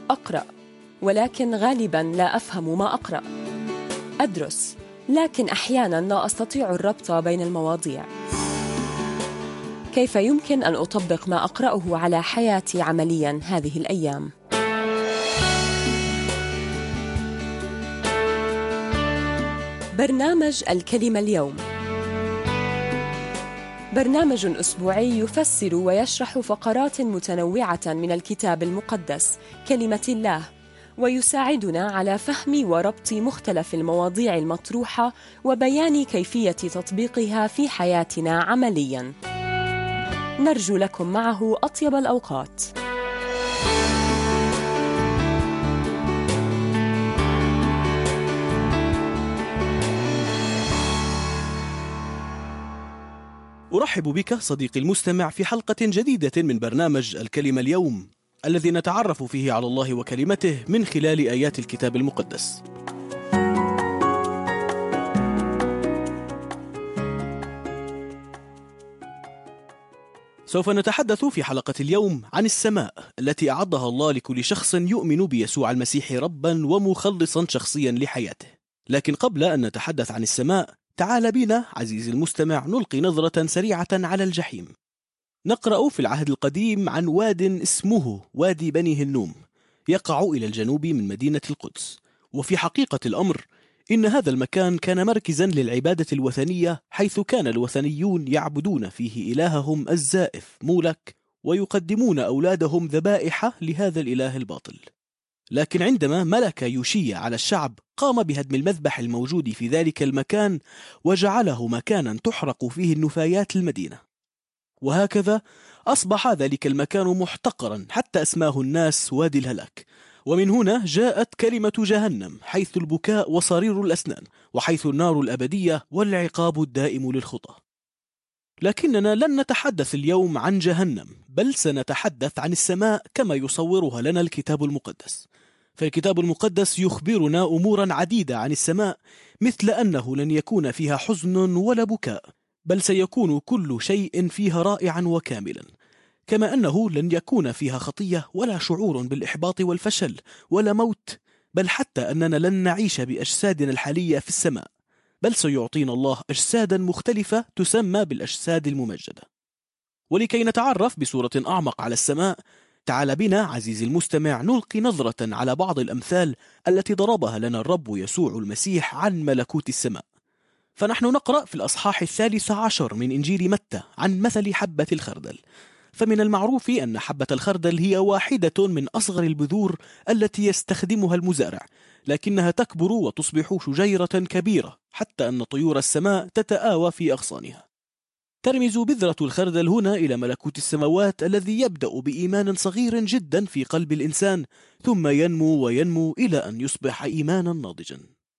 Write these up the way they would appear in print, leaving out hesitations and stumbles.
أقرأ ولكن غالباً لا أفهم ما أقرأ. أدرس لكن أحياناً لا أستطيع الربط بين المواضيع. كيف يمكن أن أطبق ما أقرأه على حياتي عملياً هذه الأيام؟ برنامج الكلمة اليوم برنامج أسبوعي يفسر ويشرح فقرات متنوعة من الكتاب المقدس كلمة الله، ويساعدنا على فهم وربط مختلف المواضيع المطروحة وبيان كيفية تطبيقها في حياتنا عملياً. نرجو لكم معه أطيب الأوقات. أرحب بك صديقي المستمع في حلقة جديدة من برنامج الكلمة اليوم، الذي نتعرف فيه على الله وكلمته من خلال آيات الكتاب المقدس. سوف نتحدث في حلقة اليوم عن السماء التي أعدها الله لكل شخص يؤمن بيسوع المسيح ربا ومخلصا شخصيا لحياته. لكن قبل أن نتحدث عن السماء، تعال بنا عزيزي المستمع نلقي نظرة سريعة على الجحيم. نقرأ في العهد القديم عن واد اسمه وادي بني هنوم، يقع إلى الجنوب من مدينة القدس. وفي حقيقة الأمر إن هذا المكان كان مركزا للعبادة الوثنية، حيث كان الوثنيون يعبدون فيه إلههم الزائف مولك، ويقدمون أولادهم ذبائح لهذا الإله الباطل. لكن عندما ملك يوشيا على الشعب، قام بهدم المذبح الموجود في ذلك المكان وجعله مكانا تحرق فيه النفايات المدينة. وهكذا أصبح ذلك المكان محتقرا حتى أسماه الناس وادي الهلاك. ومن هنا جاءت كلمة جهنم، حيث البكاء وصرير الأسنان، وحيث النار الأبدية والعقاب الدائم للخطى. لكننا لن نتحدث اليوم عن جهنم، بل سنتحدث عن السماء كما يصورها لنا الكتاب المقدس. فالكتاب المقدس يخبرنا أمورا عديدة عن السماء، مثل أنه لن يكون فيها حزن ولا بكاء، بل سيكون كل شيء فيها رائعا وكاملا. كما أنه لن يكون فيها خطية ولا شعور بالإحباط والفشل ولا موت، بل حتى أننا لن نعيش بأجسادنا الحالية في السماء، بل سيعطينا الله أجسادا مختلفة تسمى بالأجساد الممجدة. ولكي نتعرف بصورة أعمق على السماء، تعال بنا عزيزي المستمع نلقي نظرة على بعض الأمثال التي ضربها لنا الرب يسوع المسيح عن ملكوت السماء. فنحن نقرأ في الأصحاح 13 من إنجيل متى عن مثل حبة الخردل. فمن المعروف أن حبة الخردل هي واحدة من أصغر البذور التي يستخدمها المزارع، لكنها تكبر وتصبح شجيرة كبيرة حتى أن طيور السماء تتآوى في أغصانها. ترمز بذرة الخردل هنا إلى ملكوت السماوات الذي يبدأ بإيمان صغير جدا في قلب الإنسان، ثم ينمو وينمو إلى أن يصبح إيمانا ناضجا.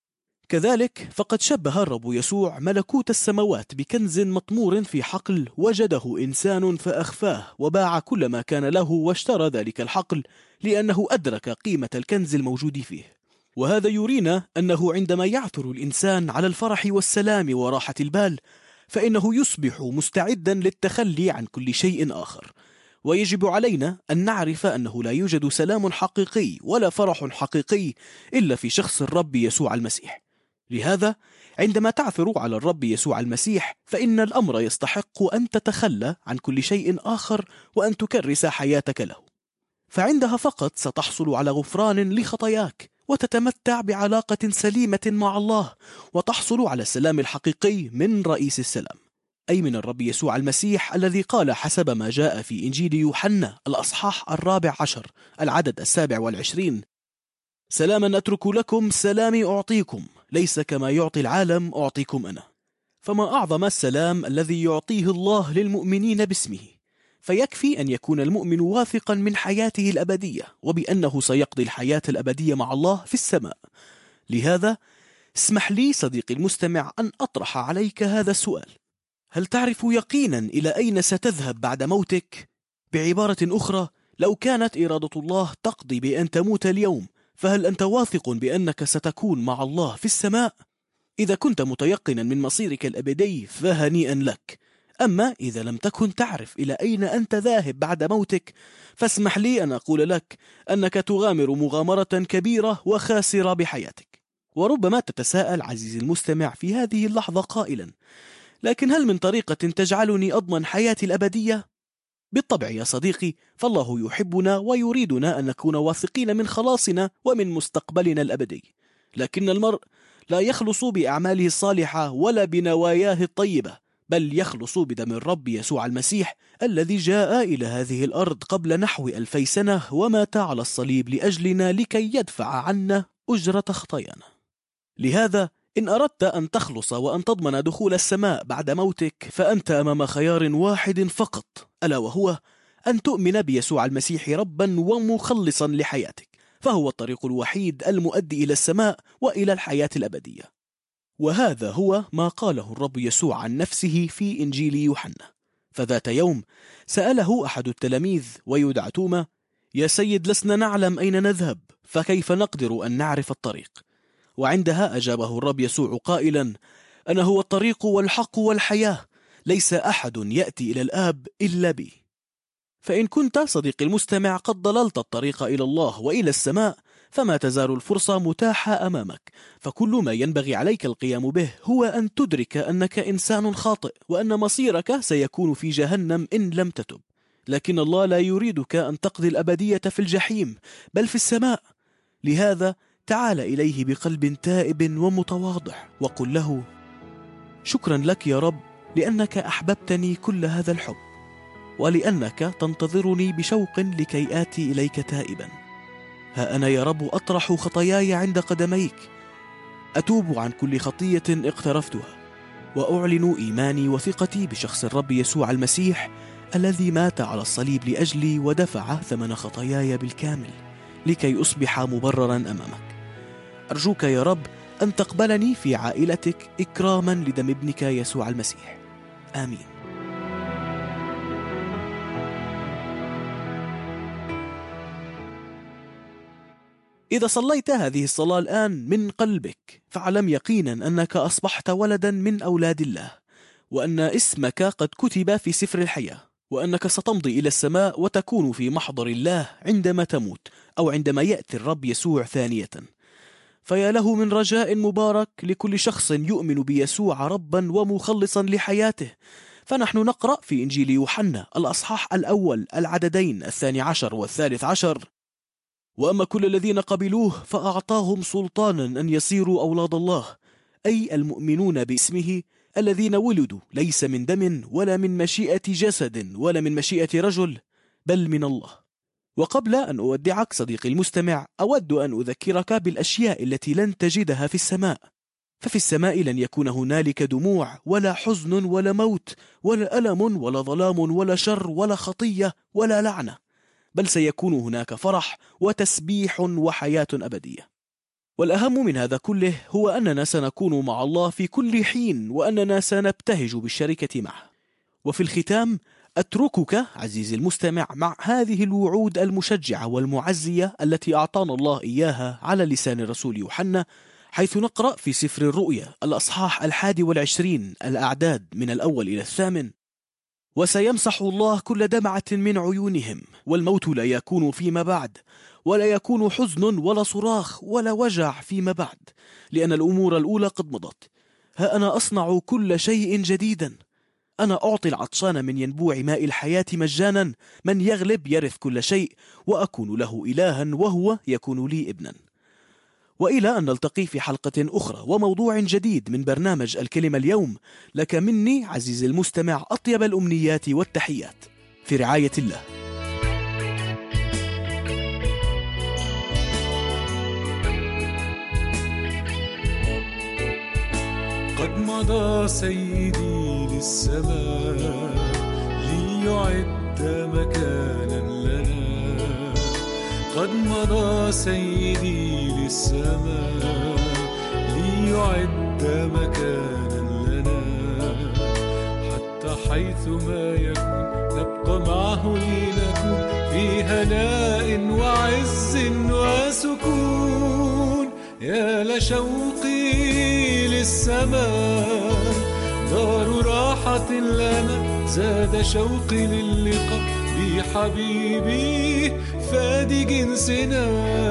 كذلك فقد شبه الرب يسوع ملكوت السماوات بكنز مطمور في حقل وجده إنسان فأخفاه، وباع كل ما كان له واشترى ذلك الحقل لأنه أدرك قيمة الكنز الموجود فيه. وهذا يرينا أنه عندما يعثر الإنسان على الفرح والسلام وراحة البال، فإنه يصبح مستعدا للتخلي عن كل شيء آخر. ويجب علينا أن نعرف أنه لا يوجد سلام حقيقي ولا فرح حقيقي إلا في شخص الرب يسوع المسيح. لهذا عندما تعثر على الرب يسوع المسيح، فإن الأمر يستحق أن تتخلى عن كل شيء آخر وأن تكرس حياتك له. فعندها فقط ستحصل على غفران لخطاياك، وتتمتع بعلاقة سليمة مع الله، وتحصل على السلام الحقيقي من رئيس السلام، أي من الرب يسوع المسيح، الذي قال حسب ما جاء في إنجيل يوحنا الأصحاح 14 العدد 27: سلاما أترك لكم، سلامي أعطيكم، ليس كما يعطي العالم أعطيكم أنا. فما أعظم السلام الذي يعطيه الله للمؤمنين باسمه. فيكفي أن يكون المؤمن واثقا من حياته الأبدية، وبأنه سيقضي الحياة الأبدية مع الله في السماء. لهذا اسمح لي صديقي المستمع أن أطرح عليك هذا السؤال: هل تعرف يقينا إلى أين ستذهب بعد موتك؟ بعبارة أخرى، لو كانت إرادة الله تقضي بأن تموت اليوم، فهل أنت واثق بأنك ستكون مع الله في السماء؟ إذا كنت متيقنا من مصيرك الأبدي فهنيئا لك. أما إذا لم تكن تعرف إلى أين أنت ذاهب بعد موتك، فاسمح لي أن أقول لك أنك تغامر مغامرة كبيرة وخاسرة بحياتك. وربما تتساءل عزيزي المستمع في هذه اللحظة قائلا: لكن هل من طريقة تجعلني أضمن حياتي الأبدية؟ بالطبع يا صديقي، فالله يحبنا ويريدنا أن نكون واثقين من خلاصنا ومن مستقبلنا الأبدي، لكن المرء لا يخلص بأعماله الصالحة ولا بنواياه الطيبة، بل يخلص بدم الرب يسوع المسيح الذي جاء إلى هذه الأرض قبل نحو 2000 سنة ومات على الصليب لأجلنا لكي يدفع عنا أجرة خطايانا. لهذا إن أردت أن تخلص وأن تضمن دخول السماء بعد موتك، فأنت أمام خيار واحد فقط، ألا وهو أن تؤمن بيسوع المسيح ربا ومخلصا لحياتك، فهو الطريق الوحيد المؤدي إلى السماء وإلى الحياة الأبدية. وهذا هو ما قاله الرب يسوع عن نفسه في إنجيل يوحنا. فذات يوم سأله أحد التلاميذ ويدعى توما: يا سيد، لسنا نعلم أين نذهب، فكيف نقدر أن نعرف الطريق؟ وعندها أجابه الرب يسوع قائلا: أنا هو الطريق والحق والحياة، ليس أحد يأتي إلى الآب إلا بي. فإن كنت صديقي المستمع قد ضللت الطريق إلى الله وإلى السماء، فما تزال الفرصة متاحة أمامك، فكل ما ينبغي عليك القيام به هو أن تدرك أنك إنسان خاطئ، وأن مصيرك سيكون في جهنم إن لم تتب. لكن الله لا يريدك أن تقضي الأبدية في الجحيم، بل في السماء. لهذا تعال إليه بقلب تائب ومتواضع وقل له: شكرا لك يا رب لأنك أحببتني كل هذا الحب، ولأنك تنتظرني بشوق لكي آتي إليك تائبا. ها أنا يا رب أطرح خطاياي عند قدميك، أتوب عن كل خطية اقترفتها، وأعلن إيماني وثقتي بشخص الرب يسوع المسيح الذي مات على الصليب لأجلي ودفع ثمن خطاياي بالكامل لكي أصبح مبررا أمامك. أرجوك يا رب أن تقبلني في عائلتك إكراما لدم ابنك يسوع المسيح. آمين. إذا صليت هذه الصلاة الآن من قلبك، فاعلم يقينا أنك أصبحت ولدا من أولاد الله، وأن اسمك قد كتب في سفر الحياة، وأنك ستمضي إلى السماء وتكون في محضر الله عندما تموت أو عندما يأتي الرب يسوع ثانية. فيا له من رجاء مبارك لكل شخص يؤمن بيسوع ربا ومخلصا لحياته. فنحن نقرأ في إنجيل يوحنا الأصحاح الأول العددين 12 و13: وأما كل الذين قبلوه فأعطاهم سلطانا أن يصيروا أولاد الله، أي المؤمنون باسمه، الذين ولدوا ليس من دم ولا من مشيئة جسد ولا من مشيئة رجل، بل من الله. وقبل أن أودعك صديقي المستمع، أود أن أذكرك بالأشياء التي لن تجدها في السماء. ففي السماء لن يكون هنالك دموع ولا حزن ولا موت ولا ألم ولا ظلام ولا شر ولا خطية ولا لعنة، بل سيكون هناك فرح وتسبيح وحياة أبدية. والأهم من هذا كله هو أننا سنكون مع الله في كل حين، وأننا سنبتهج بالشركة معه. وفي الختام أتركك عزيزي المستمع مع هذه الوعود المشجعة والمعزية التي أعطانا الله إياها على لسان الرسول يوحنا، حيث نقرأ في سفر الرؤيا الأصحاح 21 الأعداد من الأول إلى 8: وسيمسح الله كل دمعة من عيونهم، والموت لا يكون فيما بعد، ولا يكون حزن ولا صراخ ولا وجع فيما بعد، لأن الأمور الأولى قد مضت. ها أنا أصنع كل شيء جديدا. أنا أعطي العطشان من ينبوع ماء الحياة مجانا، من يغلب يرث كل شيء، وأكون له إلها وهو يكون لي ابنا. وإلى أن نلتقي في حلقة أخرى وموضوع جديد من برنامج الكلمة اليوم، لك مني عزيزي المستمع أطيب الأمنيات والتحيات، في رعاية الله. قد مضى سيدي للسماء ليعد مكانا لنا، قد مضى سيدي للسماء ليعد مكانا لنا، حتى حيثما يكون نبقى معه لنكون في هناء وعز وسكون. يا لشوقي للسماء، دار راحة لنا زاد شوقي للقاء بحبيبي فادي جنسنا.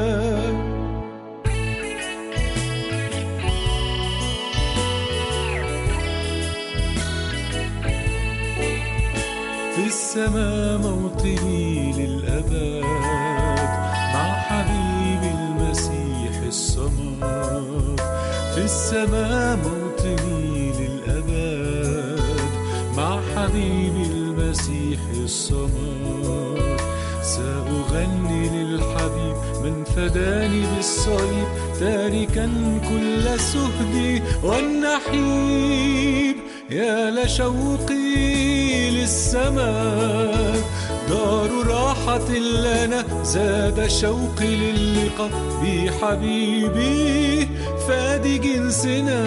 في السماء موطني للأبد مع حبيبي المسيح الصمد. في السماء موطني للأبد مع حبيبي المسيح الصمد. سأغني للحبيب من فداني بالصليب تاركا كل سهدي والنحيب. يا لشوقي للسماء دار راحة لنا، زاد شوقي للقاء بحبيبي فادي جنسنا.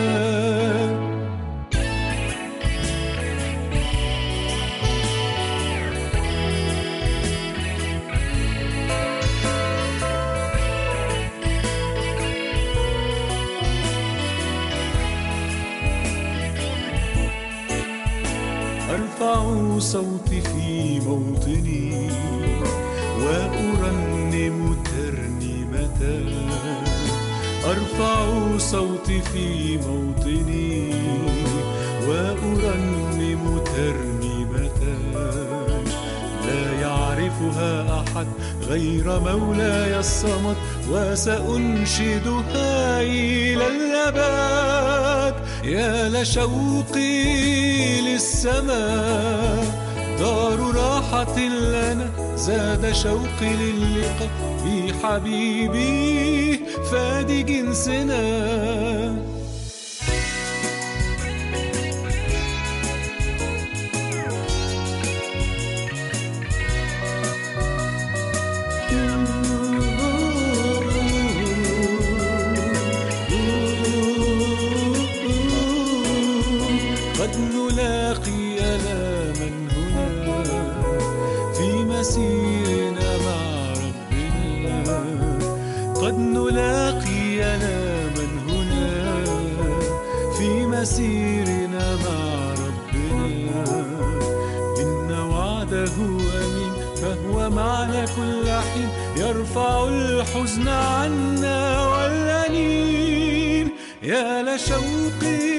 أرفع صوتي في موطني وأرنم ترنيمة. أرفع صوتي في موطني وأرنم ترنيمة. لا يعرفها أحد غير مولاي الصمد، وسأنشدها إلى الأبد. يا لشوقي للسماء دار راحة لنا، زاد شوقي للقاء بحبيبي فادي جنسنا. قد نلاقي ألاما هنا في مسيرنا مع ربنا. قد نلاقي ألاما هنا في مسيرنا مع ربنا. إن وعده أمين فهو معنا كل حين، يرفع الحزن عنا والأنين. يا لشوقي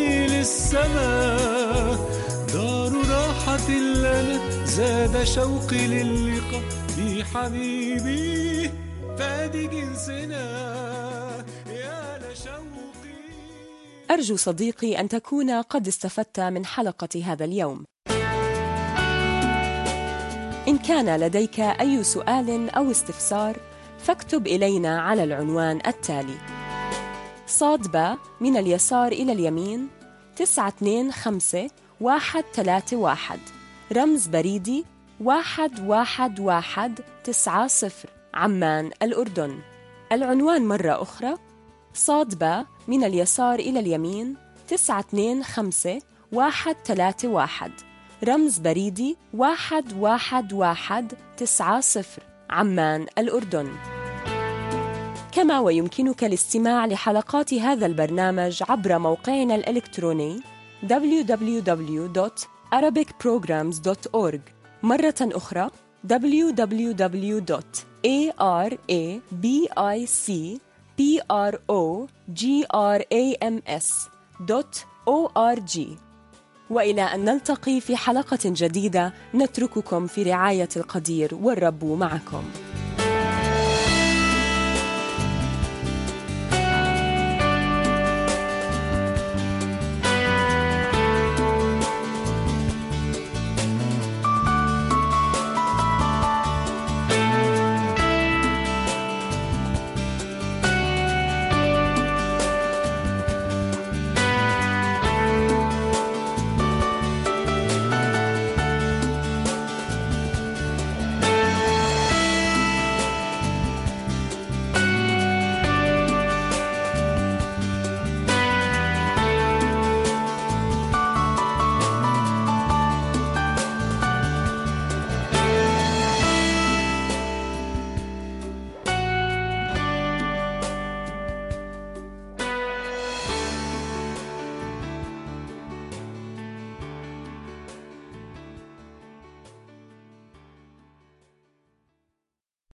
للسماء دار راحة لنا، زاد شوقي للقاء بحبيبي فادي جنسنا. يا لشوقي. أرجو صديقي أن تكون قد استفدت من حلقة هذا اليوم. إن كان لديك أي سؤال أو استفسار فاكتب إلينا على العنوان التالي: صاد با من اليسار إلى اليمين 925131، رمز بريدي 11190، عمان الأردن. العنوان مرة أخرى: صاد با من اليسار إلى اليمين 925131، رمز بريدي 11190، عمان الأردن. كما ويمكنك الاستماع لحلقات هذا البرنامج عبر موقعنا الإلكتروني www.arabicprograms.org. مرة أخرى www.arabicprograms.org. وإلى أن نلتقي في حلقة جديدة، نترككم في رعاية القدير، والرب معكم.